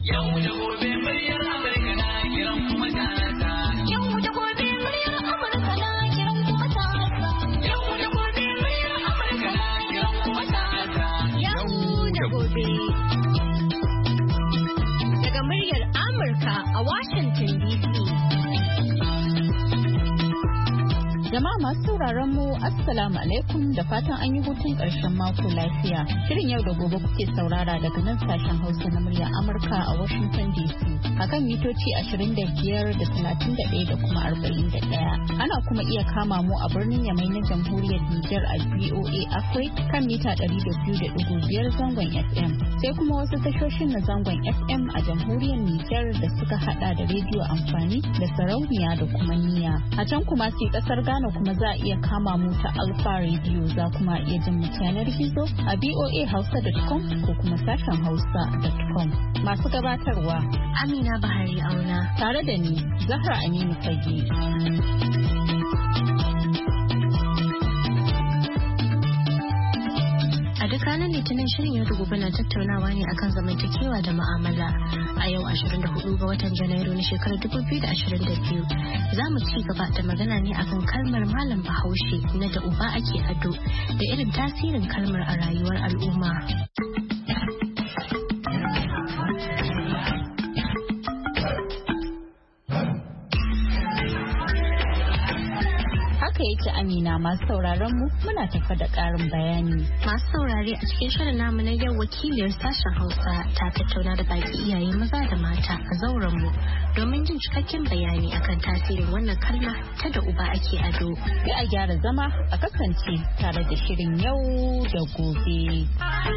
Yau da gobe muryar Amurka na kiran kuma ta. Yau da gobe muryar Amurka na kiran kuma ta. Yau da gobe muryar Amurka na kiran kuma ta. Yau da gobe. Daga muryar Amurka a Washington DC. Jama'a masu sauraron mu Assalamu alaikum da fatan an yi hutun ƙarshen mako lafiya. Shirin yau da gobe kuke saurara daga nan sashen Hausa na muryar Amurka a Washington DC. Akan mitoci 25 da 31 da kuma 41. Ana kuma iya kama mu a birnin Yamai na Jamhuriyar Nijar a VOA Africa kan mita 200.5 zangon FM. Sai kuma wasu tashoshin na zangon FM a Jamhuriyar Nijar da suka hada da rediyo amfani da sarauniya da kuma niya. A can kuma sai kasar Ghana kuma za a iya kama mu ta Alpha Radio, za kuma iya jin mu yanar gizo a voahausa.com ko kuma sashen hausa.com. Masu gabatarwa Amina Bahari Auna tare da ni Zahra Aminu Fage. A duk ranar Litinin shirin yau da gobe na tattaunawa ne akan zamantakewa da mu'amala. A yau 24 ga watan Janairu na shekarar 2022 za mu ci gaba da magana ne akan kalmar malam Bahaushe na da uba ake ado da irin tasirin kalmar a rayuwar al'umma. Yake Amina, masu sauraron mu muna tafa da ƙarin bayani. Masu saurare a cikin shirin namu na yau wakiliyar sashen Hausa ta tattauna da baki iyaye maza da mata a zauren mu domin jin cikakken bayani akan tasirin wannan kalma ta da uba ake ado. Sai a gyara zama a kasance tare da shirin yau da gobe.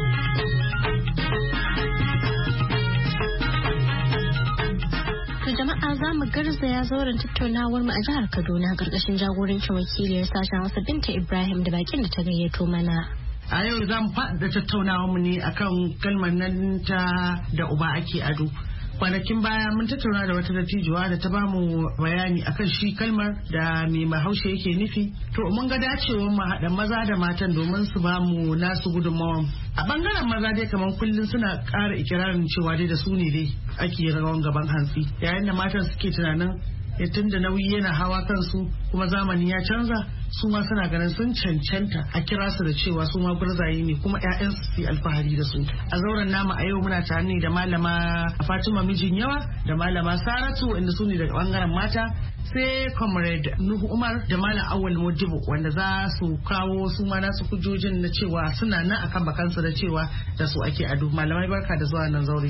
Jama'a za mu garzaya zauren tattaunawar mu a jihar Kaduna karkashin jagorancin wakiliyar sashen Hausa Binta Ibrahim da bakin da ta gayyato mana. A yau za mu faɗa tattaunawar mu ne akan kalmar nan ta da uba ake ado. Kwanakin baya mun tattauna da wata dattijuwa da ta bamu bayani akan shi kalmar da mai Bahaushe yake nufi. To mun ga dacewar mu haɗa maza da matan domin su bamu nasu gudunmawan. A bangaren maza dai kamar kullum suna ƙara ikirarin cewa dai da su ne dai ake rawan gaban hantsi. Yayin da matan suke tunanin tun da nauyi yana hawa kansu kuma zamani ya canza, su ma suna ganin sun cancanta a kira su da cewa su ma gurzaye ne kuma ƴaƴansu su yi alfahari da su. A zauren namu a yau muna tare ne da malama Fatima Mijin Yawa da malama Saratu inda su ne daga bangaren mata, sai comrade Nuhu Umar da malam Awal Modibo wanda za su kawo su ma nasu hujjojin na cewa suna nan akan bakansu da cewa da su ake ado. Malamai barka da zuwa nan zaure.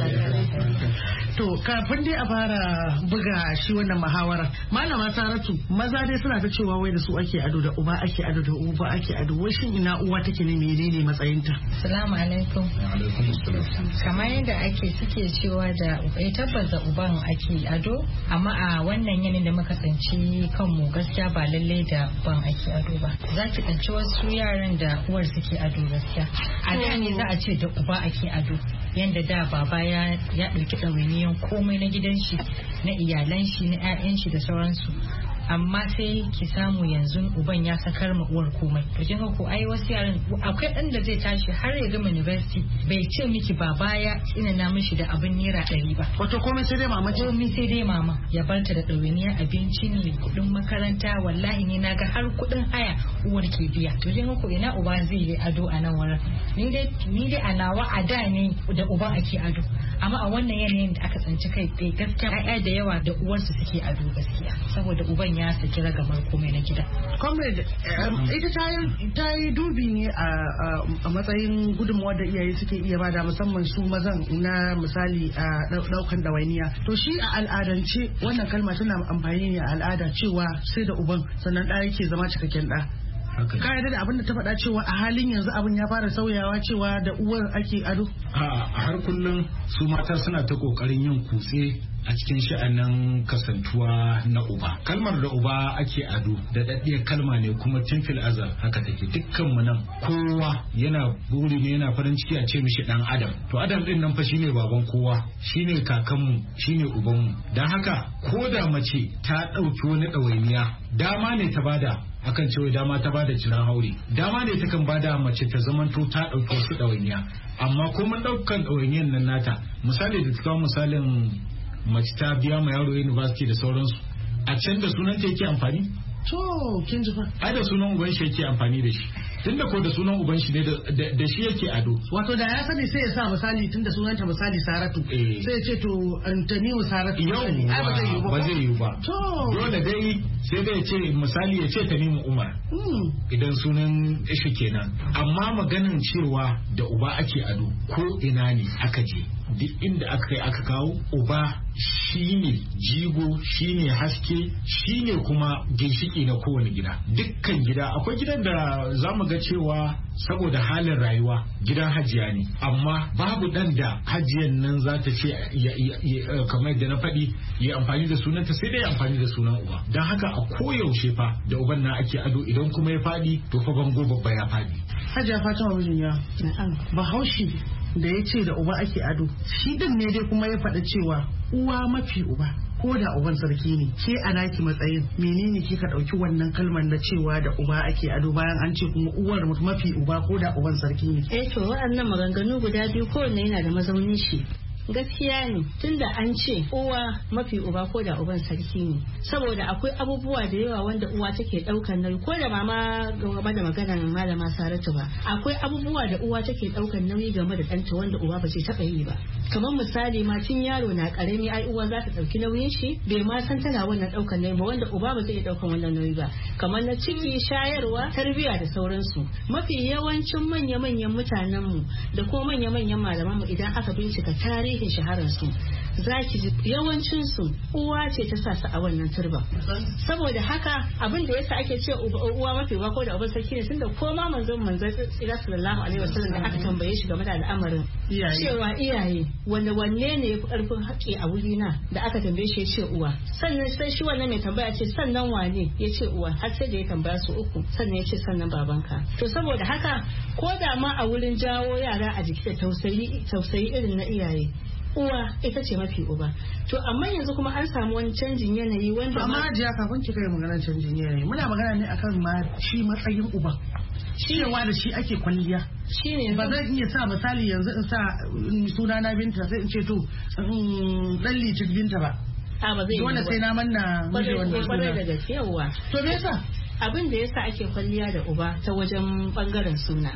To kafin dai a fara buga shi wannan muhawara, malama Saratu, maza dai suna ta cewa wai da su ake ado, da uba ake ado, da uba ake ado. Wai shin ina uwa take ne, menene matsayinta? Assalamu alaikum. Kamar yadda suke cewa da tabbas da uban ake ado, amma a wannan yanayin da muka tsanci kanmu gaskiya ba lalle da uban ake ado ba. Za ki tsanci wasu yaran da uwar suke ado gaskiya. A da ne za a ce da uba ake ado. Yanda da baba ya ɗauki ɗawainiyan komai na gidan shi, na iyalan shi, na 'ya'yan shi da sauransu. Amma sai ki samu yanzu uban ya sakar ma uwar komai. To kin ko ai wasu yaran akwai dan da zai tashi har ya gama university bai ce miki baba ya tsinana mishi da abin naira 100 ba. Wato komai sai dai mama ce. Komai sai dai mama. Ya barta da ɗawainiyar abinci ne, kuɗin makaranta, wallahi ne naga har kuɗin haya uwar ke biya. To kin ko ina uba zai yi ado a nan wurin. Ni dai a nawa a da ne da uba ake ado. Amma a wannan yanayin da aka tsanci kai gaskiya ƴaƴa da yawa da uwarsu suke ado gaskiya. Saboda uban ya saki ragamar komai na gida. Comrade, ita ta yi dubi ne a matsayin gudunmawar da iyaye suke iya bada musamman su mazan na misali a daukan dawainiya. To shi a al'adance wannan kalma tana amfani ne a al'ada cewa sai da uban sannan ɗa yake zama cikakken ɗa. Ka yarda da abin da ta faɗa cewa a halin yanzu abin ya fara sauyawa cewa da uwar ake ado? A har kullum su mata suna ta kokarin yin kutse a cikin sha'anin kasantuwa na uba. Kalmar da uba ake ado da daddiyar kalma ne kuma tun fil azal haka take. Dukkan mu nan kowa yana buri ne, yana farin ciki a ce mishi dan adam. To adam din nan fa shine baban kowa, shine kakanmu, shine ubanmu. Dan haka ko da mace ta dauki wani ɗawainiya dama ne ta bada akan cewa dama ta bada jiran haure. Dama ne takan bada mace ta zamanto ta ɗauki wasu ɗawainiya, amma ko mun ɗaukan ɗawainiyan nan nata, misali da ta kawo misalin mace ta biya ma yaro university da sauransu, a can da sunan ta yake amfani? To kin ji fa. Ai da sunan uban shi yake amfani da shi. Tunda ko da sunan uban shi ne da shi yake ado. Wato da ya sani sai ya sa misali tunda sunanta misali Saratu. Sai ya ce to Antaniyu Saratu. Yau ba zai yi ba. To dole dai sai dai ya ce misali ya ce Tanimu Umar. Idan sunan shi kenan. Amma maganin cewa da uba ake ado ko ina ne aka je. Duk inda aka kai aka kawo uba shine jigo, shine haske, shine kuma ginshiki na kowane gida. Dukkan gida akwai gidan da zamu ga cewa saboda halin rayuwa gidan hajiya ne, amma babu dan da hajiyan nan za ta ce kamar da na faɗi ya amfani da sunanta, sai dai amfani da sunan uba. Don haka a koyaushe fa da uban na ake ado, idan kuma ya faɗi to fa bango babba ya faɗi. Hajiya Fatima mijin Bahaushe da ya ce da uba ake ado, shi din ne dai kuma ya faɗa cewa uwa mafi uba ko da uban sarki ne. Ke a naki matsayin menene kika ɗauki wannan kalmar na cewa da uba ake ado bayan an ce kuma uwar mafi uba ko da uban sarki ne? To waɗannan maganganu guda biyu kowanne yana da mazaunin shi. Gaskiya ne tunda an ce uwa mafi uba ko da uban sarki ne, saboda akwai abubuwa da yawa wanda uwa take daukar nauyi, ko da mama game da maganar malama Saratu ba, akwai abubuwa da uwa take daukar nauyi game da ɗanta wanda uwa ba zai taɓa yi ba. Kamar misali ma tun yaro na karami ai uwa za ta ɗauki nauyin shi, bai ma san tana wannan daukar nauyi ba, wanda uba ba zai iya daukar wannan nauyi ba. Kamar na ciki, shayarwa, tarbiyya da sauransu. Mafi yawancin manya-manyan mutanenmu da kuma manya-manyan malamanmu idan aka bincika tarihin shahararsu za ki ji yawancinsu uwa ce ta sa su a wannan turba. Saboda haka abin da yasa ake ce uwa mafi uwa ko da uban sarki ne, tunda ko ma manzon tsira sallallahu alaihi wasallam da aka tambaye shi game da al'amarin cewa iyaye wanne ne yafi karfin haƙƙi a wuri na, da aka tambaye shi ya ce uwa. Sannan sai shi wannan mai tambaya ce sannan wane, ya ce uwa, har sai da ya tambaya su uku sannan ya ce sannan babanka. To saboda haka ko da ma a wurin jawo yara a jiki da tausayi irin na iyaye, uwa ita ce mafi uba. To amma yanzu kuma an samu wani canjin yanayi wanda amma jiya kafin ki kai magana canjin yanayi, muna magana ne akan ma shi matsayin uba, cewa da shi ake kwalliya. Shine ba zan iya sa misali yanzu in sa suna na Binta sai in ce to dan Litin Binta ba. Ba zai dole sai na manna miji wannan suna. Da gaske yawa. To me yasa? Abin da yasa ake kwalliya da uba ta wajen bangaren suna,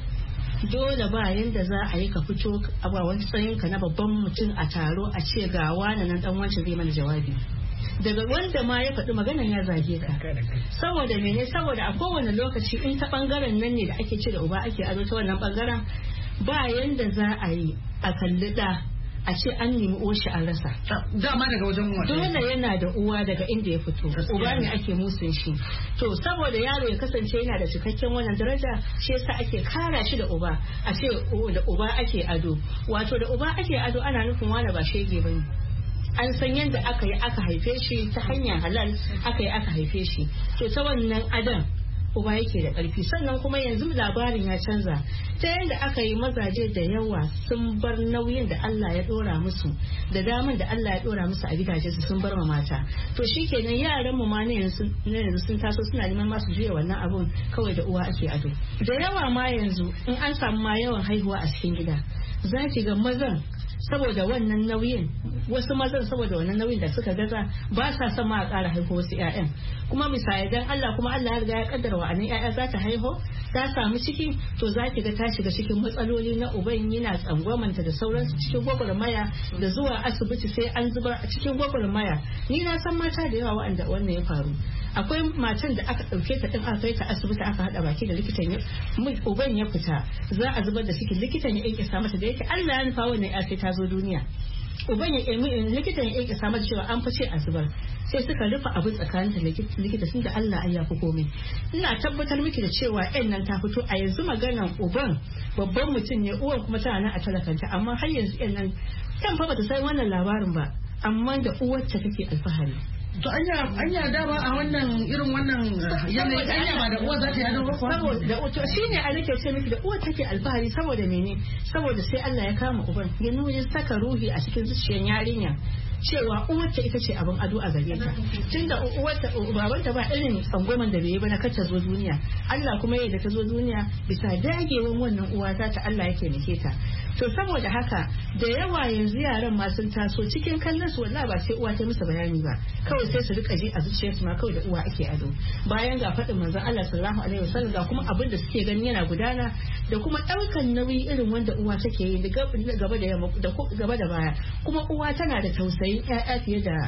dole ba yanda za a yi ka fito a ba wani tsayinka na babban mutum a taro a ce ga wani nan dan wancan zai mana jawabi, daga wanda ma ya faɗi maganan ya zage ka. Saboda mene? Saboda a kowane lokaci in ta bangaren nan ne da ake ce da uba ake ado ta wannan bangaren, ba yanda za a yi a kalli da a ce an nemi oshi an rasa. Dama daga wajen wata. Dole yana da uwa daga inda ya fito. Uba ne ake musun shi. To saboda yaro ya kasance yana da cikakken wannan daraja, shi yasa ake kara shi da uba. A ce da uba ake ado. Wato da uba ake ado ana nufin wani ba shege bane. An san yadda aka yi aka haife shi ta hanyar halal, aka yi aka haife shi. To ta wannan adon uba yake da ƙarfi. Sannan kuma yanzu labarin ya canza ta yadda aka yi mazaje da yawa sun bar nauyin da Allah ya dora musu, da daman da Allah ya dora musu a gidaje su sun bar ma mata. To shikenan yaran mu ma ne yanzu sun taso suna neman masu juya wannan abun, kawai da uwa ake ado. Da yawa ma yanzu in an samu ma yawan haihuwa a cikin gida, za ki ga mazan saboda wannan nauyin, wasu mazan saboda wannan nauyin da suka gaza ba sa son ma a ƙara haihu wasu 'ya'yan. Kuma misali dan Allah, kuma Allah ya riga ya kaddara wa'annan 'ya'ya za ta haihu, ta samu ciki, to za ki ga ta shiga cikin matsaloli na uban yana tsangwamanta da sauransu cikin gwagwarmaya da zuwa asibiti sai an zubar a cikin gwagwarmaya. Ni na san mata da yawa wa'anda wannan ya faru. Akwai matan da aka ɗauke ta ɗin aka kai ta asibiti aka haɗa baki da likitan uban ya fita, za a zubar da cikin, likitan ya ƙinƙisa mata da yake Allah ya nufa wannan ya sai ta zo duniya. Uban ya likitan ya ƙinƙisa mata cewa an fice a zubar, sai suka rufe abin tsakanin ta likita sun da Allah ya fi komai. Ina tabbatar miki da cewa ƴan nan ta fito a yanzu. Maganan uban babban mutum ne, uwan kuma tana nan a talakanta, amma har yanzu ƴan nan ƴan fa bata san wannan labarin ba, amma da uwarta take alfahari. To anya dama a wannan irin wannan yanayi anya ba da uwa za ta yi ado ba. Saboda to shine a nake ce miki da uwa take alfahari. Saboda mene? Saboda sai Allah ya kama uban ya nuna saka ruhi a cikin zuciyar yarinya cewa uwarta ita ce abin ado a gare ta tunda babanta ba irin tsangwaman da bai yi ba na kar ta zo duniya Allah kuma yayin da ta zo duniya bisa dagewan wannan uwata ta Allah yake nake ta to saboda haka da yawa yanzu yaran ma sun taso cikin kallon su wallahi ba sai uwa ta musu bayani ba kawai sai su rika ji a zuciyarsu ma kawai da uwa ake ado bayan ga faɗin manzon Allah sallallahu alaihi wasallam ga kuma abin da suke gani yana gudana da kuma ɗaukan nauyi irin wanda uwa take yi gaba da yamma gaba da baya kuma uwa tana da tausayin ƴaƴa fiye da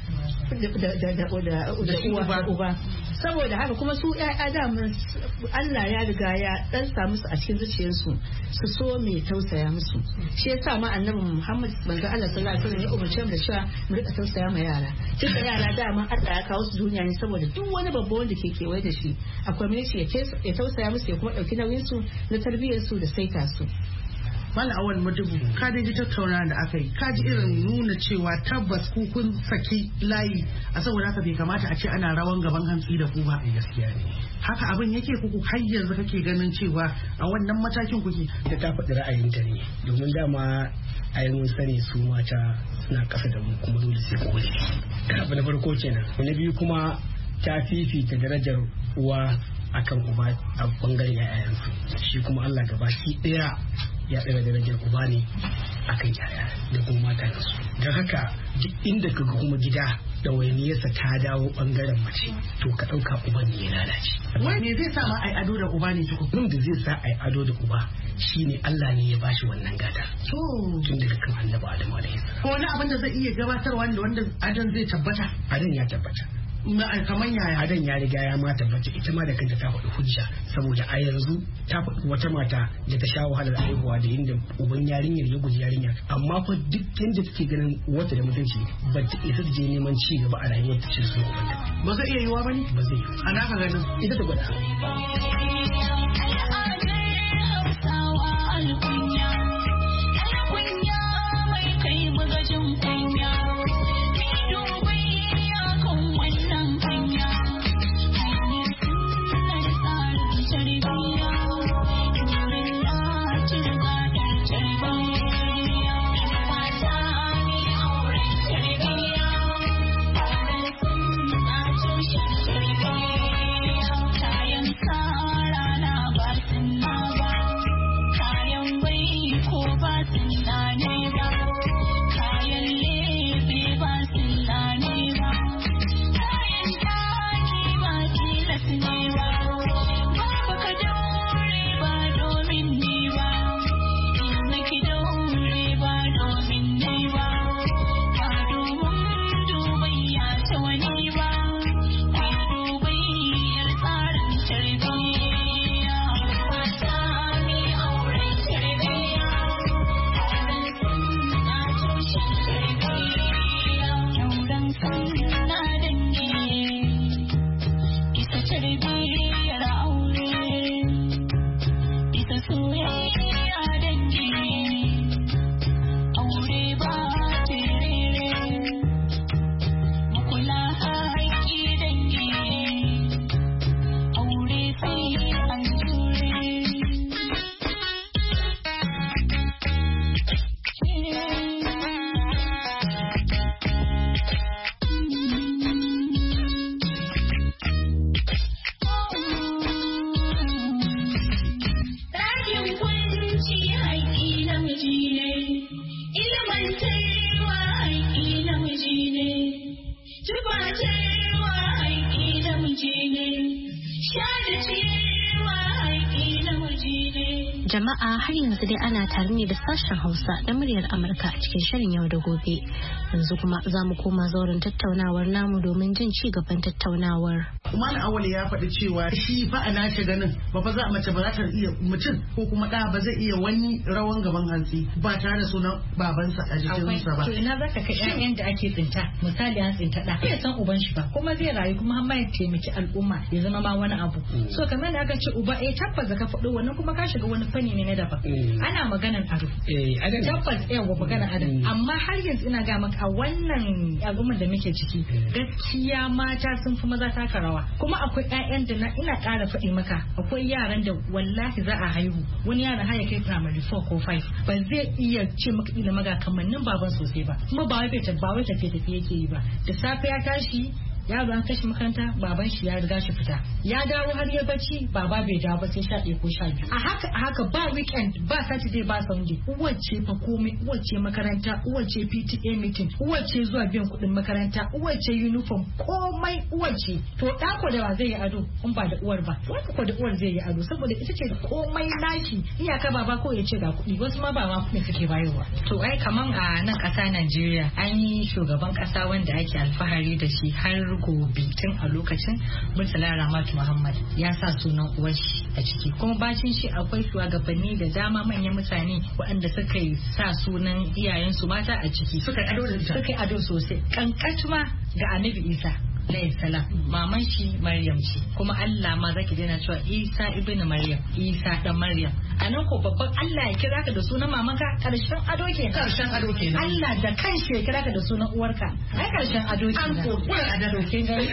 uba saboda haka kuma su ƴaƴa daman Allah ya riga ya dan samu su a cikin zuciyarsu su so mai tausaya musu shi yasa ma annabi Muhammad manzo Allah sallallahu alaihi wasallam ya umarce mu da cewa mu rika tausaya ma yara tunda yara daman Allah ya kawo su duniya ne saboda duk wani babba wanda ke kewaye da shi akwai mai ya tausaya musu ya kuma dauki nauyin su na tarbiyyar su da saita su. Mala Awal Madugu ka ji tattauna da aka yi ka ji irin nuna cewa tabbas ku kun saki layi a saboda haka bai kamata a ce ana rawan gaban hantsi da ku ba. Gaskiya ne. Haka abin yake kuku har yanzu kake ganin cewa a wannan matakin kuke. Ta faɗi ra'ayinta ne domin dama mun sani su mata suna ƙasa da mu kuma dole sai koyi. Abu na farko kenan. Na biyu kuma ta fifita darajar uwa akan uba a bangaren yayansu shi kuma Allah gaba shi daya ya daga darajar uba ne akan yaya da kuma mata da su don haka duk inda ka ga kuma gida da wainiyarsa ta dawo bangaren mace to ka dauka uban ne ya lalace wai ne zai sa ma ai ado da uba ne tukun da zai sa ai ado da uba shine Allah ne ya bashi wannan gata tun daga kan Annabi Adamu alaihi salam ko wani abin da zai iya gabatarwa wanda adon zai tabbata adon ya tabbata kamar yaya adan ya riga ya mata bace ita ma da kanta ta faɗi hujja saboda a yanzu ta faɗi wata mata da ta sha wahalar haihuwa da inda uban yarinyar ya guji yarinya amma fa duk yanda take ganin wata da mutunci ba ta isa ta je neman ci gaba a rayuwar ta ce su ba zai iya yiwa bane ba zai yi ana ka ganin ita ta gwada Jama'a har yanzu dai ana tare ne da sashen Hausa da muryar Amurka a cikin shirin yau da gobe. Yanzu kuma za mu koma zauren tattaunawar namu domin jin ci gaban tattaunawar. Umar Awali ya faɗi cewa shi fa a nashi ganin ba fa za mace ba za ta iya mutum ko kuma ɗa ba zai iya wani rawan gaban hantsi ba tare da sunan babansa a jikinsa ba. To ina za ka kai ƴaƴan da ake tsinta misali an tsinta ɗa bai san uban shi ba kuma zai rayu kuma har ma ya taimaki al'umma ya zama ma wani abu. So kamar da aka ce uba tabbas ka faɗo wannan kuma ka shiga wani fanni ne na daban. Ana maganan ado. Tabbas yawa maganan ado. Amma har yanzu ina ga maka a wannan al'ummar da muke ciki gaskiya mata sun fi maza taka rawa. kuma akwai ƴaƴan da ina ƙara faɗi maka akwai yaran da wallahi za a haihu wani yaron har ya kai primary 4 ko 5 ba zai iya ce maka ila maga kamannin baban sosai ba kuma ba wai tafiye yake yi ba da safe ya tashi yaro an kashi makaranta baban shi ya riga shi fita ya dawo har ya bacci baba bai dawo ba sai 11 ko 12 a haka ba weekend ba Saturday ba Sunday uwace fa komai uwace makaranta uwace PTA meeting uwace zuwa biyan kuɗin makaranta uwace uniform komai uwace to ɗako da wa zai yi ado in ba da uwar ba wanda ko da uwar zai yi ado saboda ita ce komai naki iyaka baba ko ya ce ga kuɗi wasu ma ba ma kuɗi suke bayarwa to ai kaman a nan ƙasa Najeriya an yi shugaban ƙasa wanda ake alfahari da shi har gobe tun a lokacin Murtala Ramatu Muhammad ya sa sunan uwar shi a ciki kuma bacin shi akwai shugabanni da dama manyan mutane waɗanda suka yi sa sunan iyayensu mata a ciki suka yi ado sosai kankatuma ga Annabi Isa alayhi salam maman shi Maryam ce kuma Allah ma zaki dena cewa Isa ibn Maryam Isa dan Maryam anan ko babban Allah ya kira ka da sunan mamanka karshen ado kenan Allah da kanshi ya kira ka da sunan uwarka ai karshen ado kenan an ko kullun ado kenan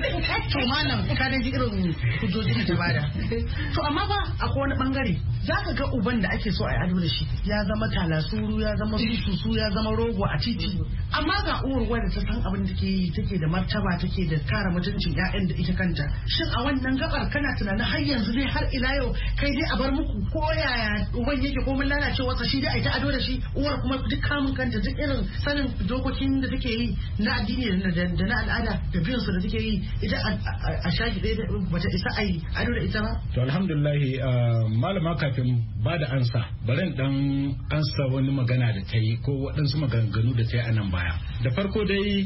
to malam ka da ji irin hujjoji da bada to amma ba akwai wani bangare zaka ga uban da ake so a yi ado da shi ya zama talasuru ya zama susu ya zama rogo a titi amma ga uwar wanda ta san abin da take da martaba take da kare mutuncin ƴaƴan da ita kanta shin a wannan gabar kana tunanin har yanzu dai har ila yau kai dai a bar muku ko yaya uban yake ko mun lalace wasa shi dai a ta ado da shi uwar kuma duk kamun kanta duk irin sanin dokokin da take yi na addini da na al'ada da biyan su da take yi ita a shaki dai bata isa a yi ado da ita ba to alhamdulillah malama kafin ba da ansa bari dan ansa wani magana da ta yi ko waɗansu maganganu da ta yi a nan baya da farko dai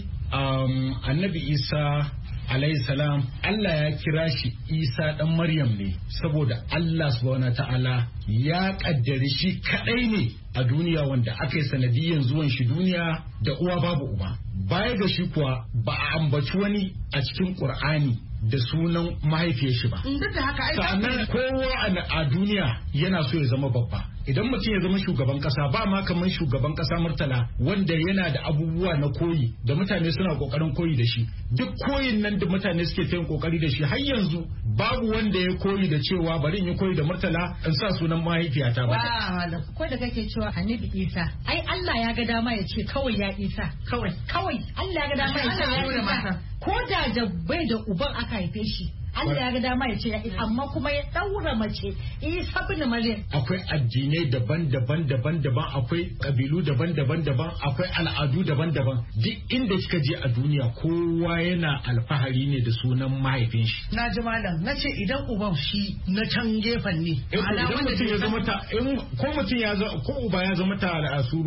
Annabi Isa alayhi salam Allah ya kira shi Isa dan Maryam ne saboda Allah subhanahu ta'ala ya kaddare shi kadai ne a duniya wanda aka yi sanadiyan zuwan shi duniya da uwa babu uba baya ga shi kuwa ba a ambaci wani a cikin Qur'ani da sunan mahaifiyar shi ba duk da haka sannan kowa a duniya yana so ya zama babba idan mutum ya zama shugaban kasa ba ma kamar shugaban kasa Murtala wanda yana da abubuwa na koyi da mutane suna kokarin koyi da shi duk koyin nan da mutane suke ta yin kokari da shi har yanzu babu wanda ya koyi da cewa bari in yi koyi da Murtala in sa sunan mahaifiyata ba ko da kake cewa Annabi Isa ai Allah ya ga dama ya ce kawai ya Isa kawai Allah ya ga dama ya ce ya Isa ko da bai da uban aka haife shi Allah ya ga dama ya ce ya Isa amma kuma ya daura mace Isa bin Maryam akwai addinai daban-daban akwai kabilu daban-daban akwai al'adu daban-daban duk inda kika je a duniya kowa yana alfahari ne da sunan mahaifin shi na ji malam na ce idan uban shi na can gefen ne idan mutum ya zama ta ko mutum ya zama ko uba ya zama ta al'asuru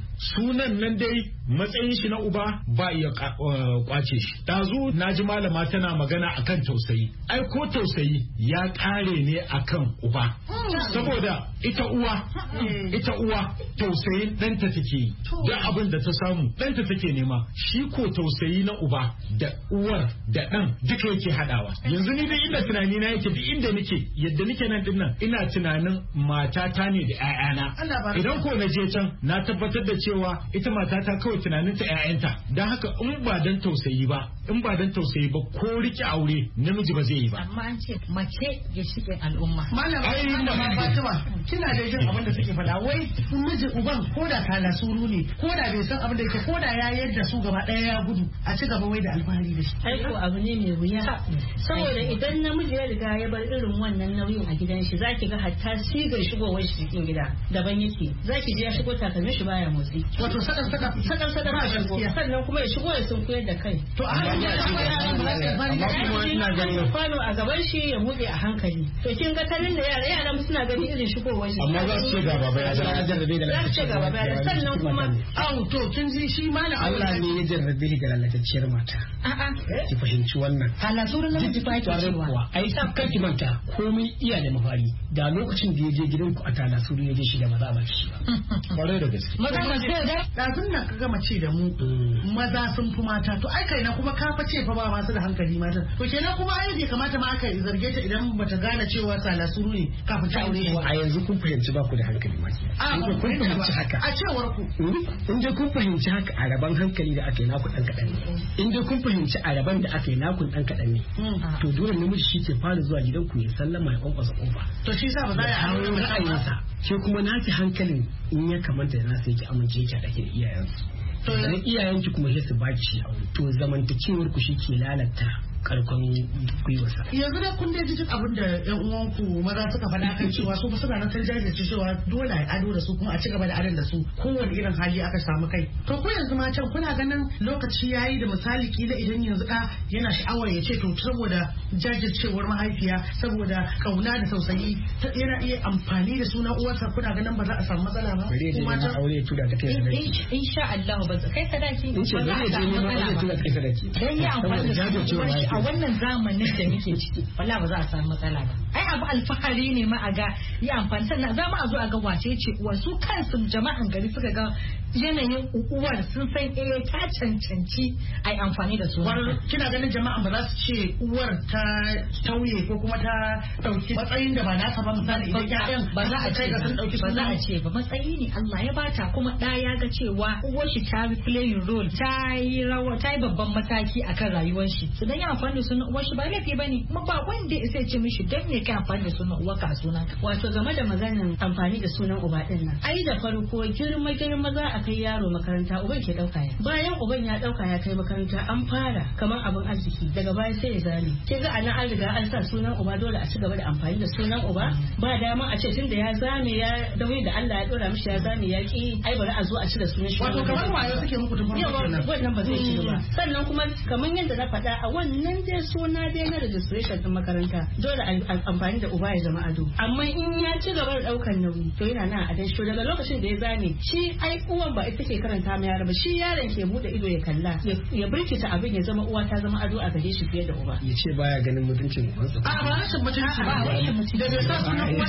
sunan nan dai matsayin shi na uba ba iya kwace shi dazu na ji malama tana magana akan tausayi ai ko tausayi ya kare ne akan uba saboda ita uwa tausayin ɗanta take yi da abin da ta samu ɗanta take nema shi ko tausayi na uba da uwar da ɗan duka yake haɗawa yanzu ni dai inda tunani na yake duk inda nake yadda nake nan din nan ina tunanin matata ne da ƴaƴana idan ko na je can na tabbatar da cewa ita matata kawai tunanin ta ƴaƴanta dan haka in ba dan tausayi ba ko rike aure namiji ba zai yi ba amma an ce mace ya shige al'umma malam Fatima kina da jin abin da suke faɗa wai miji uban ko da kala suru ne ko da bai san abin da yake ko da ya yadda su gaba ɗaya ya gudu a ci gaba wai da alfahari da shi ai ko abu ne mai wuya saboda idan namiji ya riga ya bar irin wannan nauyin a gidan shi zaki ga hatta sigar shigowar shi cikin gida daban yake zaki ji ya shigo takalmin shi baya motsi wato sakan sannan kuma ya shigo ya sunkuyar da kai to a ina ganin kwano a gaban shi ya buɗe a hankali to kin ga tarin da yara suna gani irin shigowar shi amma za su ce ga baba ya jarrabe da lalacewa sannan kuma to kin ji shi malam Allah ne ya jarrabe da lalatacciyar mata ki fahimci wannan halasurin namiji fa ke cewa ai kanki manta komai iya da mafari da lokacin da ya je gidanku a talasuru ya je shi da maza a baki shi ba. Kwarai da gaske. Ɗazun nan ka gama ce da mu maza sun fi mata to ai kai na kuma ka fa ce fa ba masu da hankali mata to kenan kuma ai bai kamata ma aka zarge ta idan bata gane cewa talasuru ne kafin ta aure ba. A yanzu kun fahimci ba ku da hankali ma. Kun fahimci haka. A cewar ku. In dai kun fahimci haka a raban hankali da aka yi naku ɗan kaɗan ne. In dai kun fahimci a raban da aka yi naku ɗan kaɗan ne. To dole namiji shi ke fara zuwa gidanku ya sallama ya kwankwasa kofa. To shi sa ba za a aure ra'ayinsa. Ke kuma naki hankalin in ya kamata da nasa yake amince yake a ɗake da iyayensu. To iyayenki kuma sai su baki shi aure. To zamantakewar ku shi ke lalata karkon gwiwarsa. Yanzu da kun dai jin abin da yan uwanku maza suka faɗa kan cewa su suna nan sun jajirce cewa dole a ado da su kuma a ci gaba da adon da su kowane irin hali aka samu kai. To ko yanzu ma can kuna ganin lokaci yayi da misali kila idan yanzu ka yana sha'awar ya ce to saboda jajircewar mahaifiya saboda kauna da tausayi yana iya amfani da sunan uwarsa kuna ganin ba za a samu matsala ba. Kuma ta aure ya tura ta kai sadaki. Insha Allah ba kai sadaki ba za a samu matsala ba. Dan ya amfani da jajircewar a wannan zamanin da muke ciki wala ba za a samu matsala ba. Ai abu alfahari ne ma a ga yi amfani sannan za mu a zo a ga wace ce wasu kansu jama'an gari suka ga yanayin uwar sun san ta cancanci ai amfani da su. Kina ganin jama'an ba za su ce uwar ta tauye ko kuma ta dauki matsayin da ba nasa ba misali idan ƴaƴan ba za a ce ba za a ce ba matsayi ne Allah ya bata kuma da ya ga cewa uwar shi ta playing role ta yi rawa ta yi babban mataki akan rayuwar shi su dan ya amfani da sunan uwar shi ba laifi bane kuma ba wanda ya sai ce mishi dan ne kai amfani da sunan uwar ka sunan. Wato game da maganar amfani da sunan uba din nan ai da farko girma za a kai yaro makaranta uban ke dauka ya bayan uban ya dauka ya kai makaranta an fara kamar abin arziki daga baya sai ya zame kin ga anan an riga an sa sunan uba dole a ci gaba da amfani da sunan uba ba dama a ce tunda ya zame ya dauyi da Allah ya dora mishi ya zame ya ki ai bari a zo a cire sunan shi. Wato kamar wayo suke muku tun farko wannan ba zai ci ba sannan kuma kamar yadda na faɗa a wannan dai suna dai na registration din makaranta dole amfani da uba ya zama ado amma in ya ci gaba da daukar nauyi to yana nan a dashi daga lokacin da ya zame shi ai uwan ba ita ke karanta ma yaro ba shi yaron ke bude ido ya kalla ya birkita abin ya zama uwa ta zama ado a gare shi fiye da uba ya ce baya ganin mutuncin uwansa a ba rashin mutunci ba da bai sa sunan uwa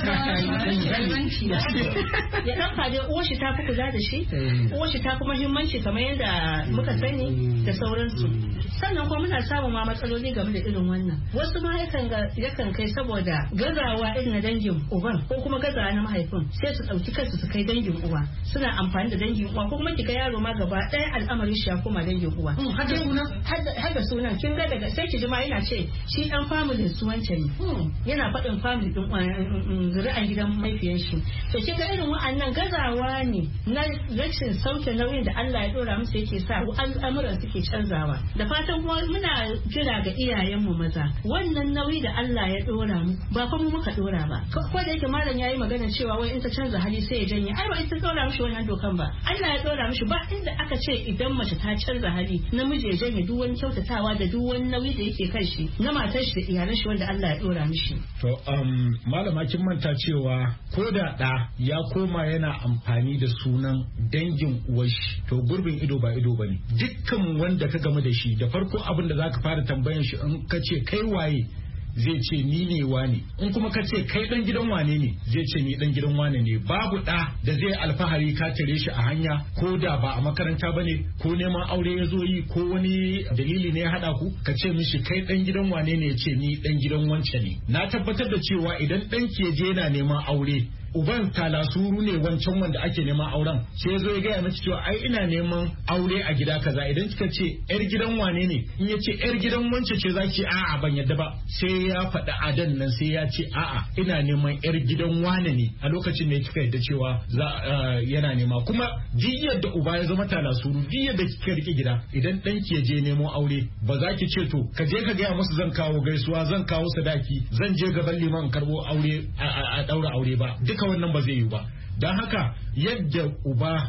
ya dauka dai uwar shi ta fi kula da shi uwar shi ta fi muhimmanci kamar yadda muka sani da sauransu sannan kuma muna samun ma matsaloli game da irin wannan wasu ma yakan kai saboda gazawa irin na dangin uban ko kuma gazawa na mahaifin sai su dauki kansu su kai dangin uwa suna amfani da dangin uwa ko kuma kiga yaro ma gaba ɗaya al'amarin shi ya koma dangin uwa har da sunan kin ga daga sai ki ji ma yana ce shi dan family su wancan ne yana faɗin family din zuri'an gidan mahaifiyar shi to kin ga irin wa'annan gazawa ne na rashin sauke nauyin da Allah ya dora musu yake sa al'amuran suke canzawa da fatan kuma muna kira ga iyayenmu maza wannan nauyi da Allah ya dora mu ba fa mu muka dora ba ko da yake malam yayi magana cewa wai in ta canza hali sai ya janye ai ba ita dora mishi wannan dokan ba Allah ya dora mishi ba inda aka ce idan mace ta canza hali namiji ya janye duk wani kyautatawa da duk wani nauyi da yake kan shi na matar shi da iyalan shi wanda Allah ya dora mishi to malama kin manta cewa ko da da ya koma yana amfani da sunan dangin uwar shi to gurbin ido ba ido bane dukkan wanda ka game da shi da farko abin da zaka fara tambayan shi in ka ce kai waye zai ce ni ne wane in kuma ka ce kai dan gidan wane ne zai ce ni dan gidan wane ne babu da zai alfahari ka tare shi a hanya ko da ba a makaranta bane ko neman aure ya zo yi ko wani dalili ne ya hada ku ka ce mishi kai dan gidan wane ne ya ce ni dan gidan wance ne na tabbatar da cewa idan dan ke je yana neman aure uban talasuru ne wancan wanda ake neman auren sai zo ya gaya miki cewa ai ina neman aure a gida kaza idan kika ce yar gidan wane ne in ya ce yar gidan wance ce zaki a'a ban yadda ba sai ya faɗi adan nan sai ya ce a'a ina neman yar gidan wane ne a lokacin ne kika yadda cewa yana nema kuma diyar da uba ya zama talasuru diyar da kika rike gida idan dan ki je nemo aure ba za ki ce to ka je ka gaya musu zan kawo gaisuwa zan kawo sadaki zan je gaban liman karbo aure a daura aure ba duka wannan ba zai yi ba don haka yadda uba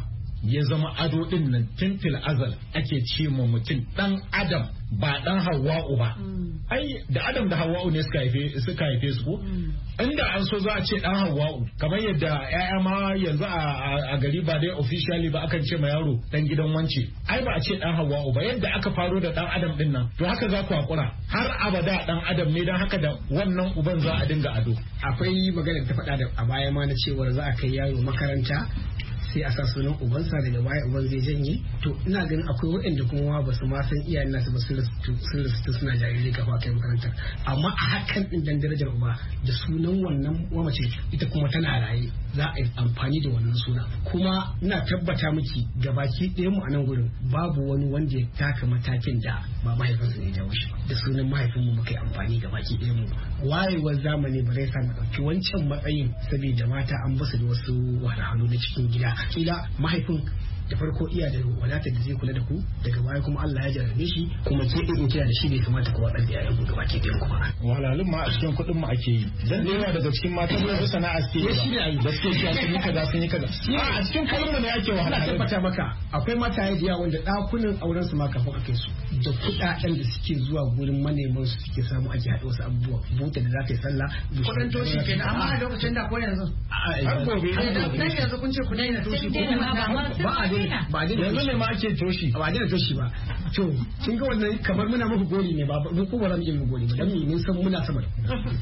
ya zama ado din nan tintil azal ake ce ma mutum dan adam ba dan Hawwa'u ba. Ai da Adam da Hawwa'u ne suka haife su ko? Inda an so za a ce dan Hawwa'u kamar yadda ƴaƴa ma yanzu a gari ba dai officially ba akan ce ma yaro dan gidan wance. Ai ba a ce dan Hawwa'u ba yadda aka faro da dan Adam din nan to haka za ku hakura har abada dan Adam ne dan haka da wannan uban za a dinga ado. Akwai magana ta faɗa da a baya ma na cewa za a kai yaro makaranta sai a sa sunan ubansa daga baya uban zai janye to ina ganin akwai waɗanda kuma ba su ma san iyayen nasu ba sun rasu suna jariri kafa kai makarantar amma a hakan din dan darajar uba da sunan wannan mace ita kuma tana raye za a yi amfani da wannan suna kuma ina tabbata miki gabaki ɗaya mu a nan gurin babu wani wanda ya taka matakin da ba mahaifinsa ne ya jawo shi da sunan mahaifinmu muka yi amfani gabaki ɗaya mu wayewar zamani ba zai sa mu ɗauki wancan matsayin saboda mata an basu da wasu wahalhalu na cikin gida kila mahaifin da farko iya da wadatar da zai kula da ku daga baya kuma Allah ya jarrabe shi kuma ke in kira da shi bai kamata ku wadar da yayan ku gaba ke ɗayan ku ba wahalhalun ma a cikin kuɗin mu ake yi dan da yawa daga cikin mata ba su sana'a ce ba shi ne ayi da suke cewa sun yi kaza sun yi kaza a cikin kuɗin mu ne ake wahala ina tabbata maka akwai mataye da yawa wanda ɗakunan auren su ma kafin a kai su da kuɗaɗen da suke zuwa gurin maneman su suke samu ake haɗa wasu abubuwa buta da za ta yi sallah kuɗin toshi kenan amma a lokacin da ko yanzu har gobe dan yanzu kun ce ku daina toshi ko ba a ba a yanzu ne ma ake toshi ba a daina toshi ba to kin ga wannan kamar muna muku gori ne ba ko ba za mu yi muku gori ba dan mun san muna sama da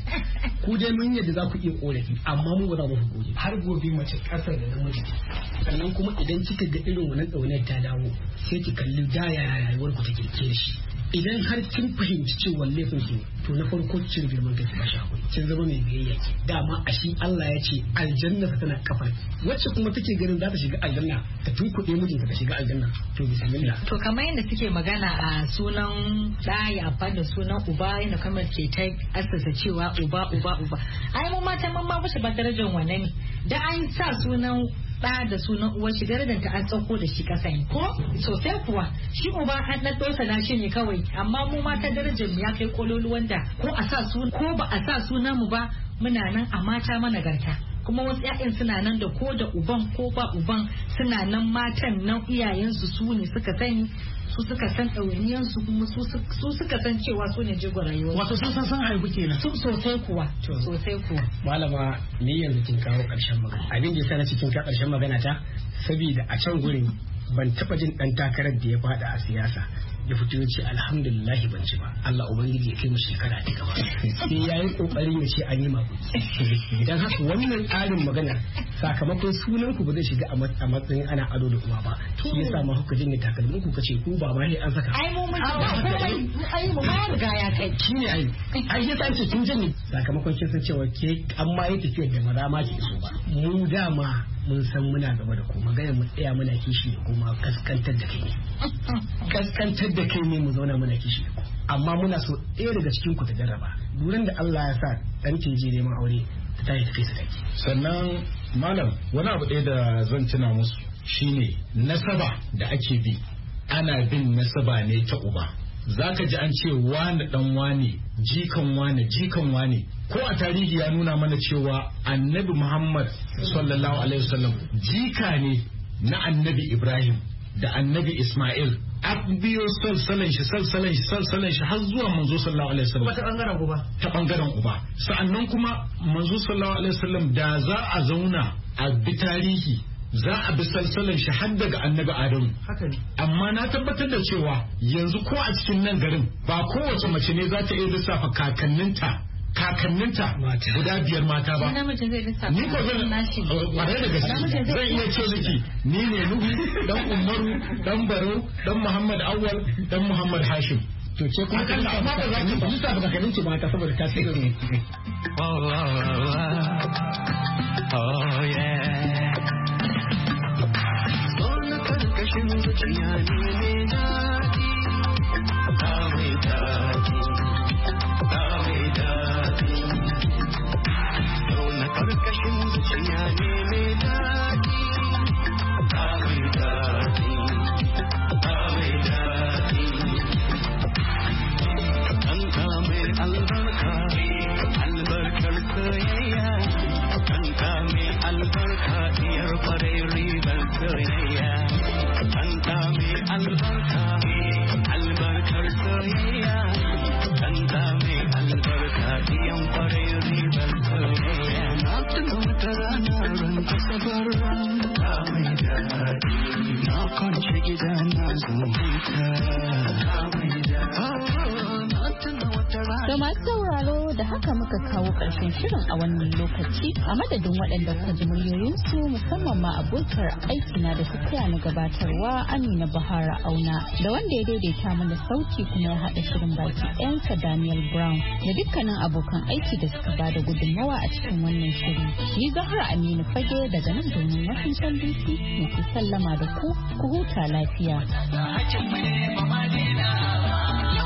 ku dai mun yadda za ku iya korafi amma mu ba za mu gori har gobe mace kasar da namiji sannan kuma idan kika ga irin wannan ɗaunar ta dawo sai ki kalli da yaya rayuwar ku take ke shi idan har kin fahimci cewa laifin ki to na farko cin girman kai ba shakuri kin zama mai biyayya ki dama a shi Allah ya ce aljanna ta tana kafar wacce kuma take ganin za ta shiga aljanna ta tunkuɗe mijinta ta shiga aljanna to bismillah to kamar yadda suke magana a sunan da ya amfani da sunan uba yana kamar ke ta asasa cewa uba ai mu mata mun ma bashi ba darajar wannan ne da an sa sunan da sunan uwar shi darajar ta an tsauko da shi kasa ne ko sosai kuwa shi uba an dan dosa na shi ne kawai amma mu mata darajar mu ya kai kololuwan da ko a sa sunan ko ba a sa sunan mu ba muna nan a mata managarta kuma wasu ƴaƴan suna nan da ko da uban ko ba uban suna nan matan nan iyayensu su ne suka sani su suka san ɗawainiyansu kuma su suka san cewa su ne jigon rayuwa wato sun san haihu kenan su sosai kuwa malama ni yanzu kin kawo ƙarshen magana abin da yasa na cikin ka ƙarshen magana ta saboda a can gurin ban taɓa jin ɗan takarar da ya faɗa a siyasa ya fito ya ce alhamdulillah ban ci ba Allah ubangiji ya kai mu shekara ta gaba sai yayi kokarin ya ce an yi maku idan haka wannan tsarin magana sakamakon sunan ku ba zai shiga a matsayin ana ado da uwa ba shi yasa ma kuka jinne takalmin ku kace ku ba ma ne an saka ai mu mu ma riga ya kai shine ai yasa ce kin jinne sakamakon kin san cewa ke amma yi tafiyar da maza ma ke so ba mu dama mun san muna gaba da ku magana mu tsaya muna kishi da kuma kaskantar da kai da kai ne mu zauna muna kishi amma muna so ɗaya daga cikin ku ta jarraba duran da Allah ya sa dan je neman aure ta tayi tafi sadaki sannan malam wani abu ɗaya da zan tuna musu shine nasaba da ake bi ana bin nasaba ne ta uba zaka ji an ce wani dan wane jikan wane ko a tarihi ya nuna mana cewa annabi Muhammad sallallahu alaihi wasallam jika ne na annabi Ibrahim da annabi Ismail an biyo salsalan shi har zuwa manzo sallallahu alaihi wasallam ta bangaren uba sa'annan kuma manzo sallallahu alaihi wasallam da za a zauna a bi tarihi za a bi salsalan shi har daga annabi Adamu amma na tabbatar da cewa yanzu ko a cikin nan garin ba kowace mace ne za ta iya lissafa kakanninta guda 5 mata ba ni ko zan bare da gaske zan iya ce miki ni ne Nuhu dan Umaru dan Baro dan Muhammad Awwal dan Muhammad Hashim to ce kuma kan amma ba za ki lissafa kakanninki mata saboda tasirin oh yeah Sona karkashin zuciya ne mai daɗi ta mai daɗi karkashin zuciya ne mai daɗi ta mai daɗi kanka mai albarkar soyayya kanka mai albarka diyar kwarai ribar soyayya kanta mai albarka, albarkar soyayya, kanta mai albarka, iyan kwarai ribar soyayya. Na tuna wata rana ran asabar ta mai daɗi, na kwance gida na zumunta ta mai daɗi. Da masu sauraro da haka muka kawo ƙarshen shirin a wannan lokaci a madadin waɗanda kuka ji muryoyinsu musamman ma abokiyar aikina da suka na gabatarwa Amina Bahara Auna da wanda ya daidaita mana sauti kuma ya haɗa shirin baki ɗayansa Daniel Brown da dukkanin abokan aiki da suka bada gudunmawa a cikin wannan shiri. Ni Zahra Aminu Fage daga nan domin Washington DC muke sallama da ku huta lafiya.